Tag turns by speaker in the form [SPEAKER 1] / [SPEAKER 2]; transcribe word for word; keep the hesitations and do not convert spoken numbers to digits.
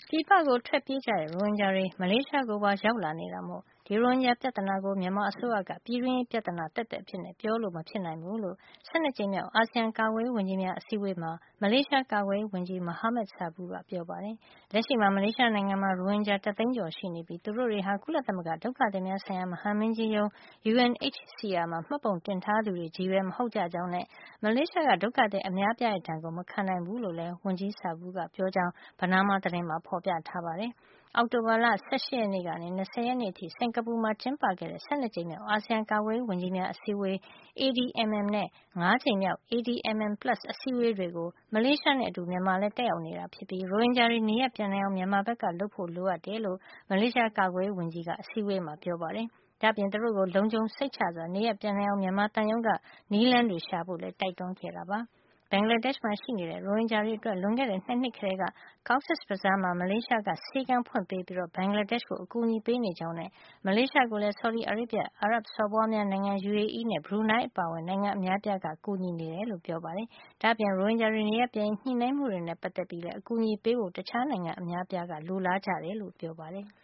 [SPEAKER 1] ပြည်ပကိုထွက်ပြေးကြတဲ့ရိုဟင်ဂျာတွေမလေးရှားကိုပါရောက်လာနေတာမို့ဒီရိုဟင်ဂျာပြဿနာကိုမြန်မာအစိုးရကပြည်တွင်းရေးပြဿနာတက်တဲ့အဖြစ်နဲ့ပြောလို့မဖြစ်နိုင်ဘူးလို့၁၂ကြိမ်မြောက်အာဆီယံကာကွယ်ရေးဝန်ကြီးများအစည်းအဝေးမှာမလေးရှားကာကွယ်ရေးဝန်ကြီး Mohamad Sabri ကပြောပါတယ်။လက်ရှိမှာမလေးရှားနိုင်ငံမှာရိုဟင်ဂျာတသိန်းကျော်ရှိနေပြီးသူတို့တွေဟာကုလသမဂ္ဂဒုက္ခသည်များဆိုင်ရာမဟာမင်းကြီးရုံး U N H C R မှာမှတ်ပုံတင်ထားသူတွေချည်းပဲမဟုတ်ကြကြောင်းနဲ့မလေးရှားကဒုက္ခသည်အများအပြားရဲ့ဒဏ်ကိုမခံနိုင်ဘူးလို့လည်းဝန်ကြီး Sabri ကပြောကြောင်းပနားမားသတင်းမှာဖေါ်ပြထားပါတယ်။အောက်တိုဘာလ၁၈ရက်နေ့ကနေ၂၀ရက်နေ့အထိစင်္ကာပူမှာကျင်းပခဲ့တဲ့၁၂ကြိမ်မြောက်အာဆီယံကာကွယ်ရေးဝန်ကြီးများအစည်းအဝေး A D M M နဲ့၅ကြိမ်မြောက် A D M M Plus အစည်းအဝေးတွေကိုမလေးရှားနဲ့အတူမြန်မာလည်းတက်ရောက်နေတာဖြစ်ပြီးရိုဟင်ဂျာတွေနေရပ်ပြန်နိုင်အောင်မြန်မာဘက်ကလုပ်ဖို့လိုအပ်တယ်လို့မလေးရှားကာကွယ်ရေးဝန်ကြီးကအစည်းအဝေးမှာပြောပါတယ်။ဒါ့အပြင်သူတို့ကိုလုံခြုံစိတ်ချစွာနေရပ်ပြန်နိုင်အောင်မြန်မာသံရုံးကနည်းလမ်းတွေရှာဖို့လည်းတိုက်တွန်းခဲ့တာပါ။ဘင်္ဂလားဒေ့ရှ်မှာရှိနေတဲ့ရိုဟင်ဂျာတွေအတွက်လွန်ခဲ့တဲ့နှစ်နှစ်ကတည်းက Cox's Bazar မှာမလေးရှားကဆေးခန်းဖွင့်ပေးပြီးဘင်္ဂလားဒေ့ရှ်ကိုအကူအညီပေးနေကြောင်းနဲ့မလေးရှားကိုလည်းဆော်ဒီအာရေဗျအာရပ်စော်ဘွားများနိုင်ငံ U A E နဲ့ဘရူနိုင်းအပါအဝင်နိုင်ငံအများအပြားကကူညီနေတယ်လို့ပြောပါတယ်။ဒါ့အပြင်ရိုဟင်ဂျာတွေနေရပ်ပြန်ရေးညှိနှိုင်းမှုတွေနဲ့ပတ်သက်ပြီးလည်းအကူအညီပေးဖို့တခြားနိုင်ငံအများအပြားကလိုလားကြတယ်လို့ပြောပါတယ်။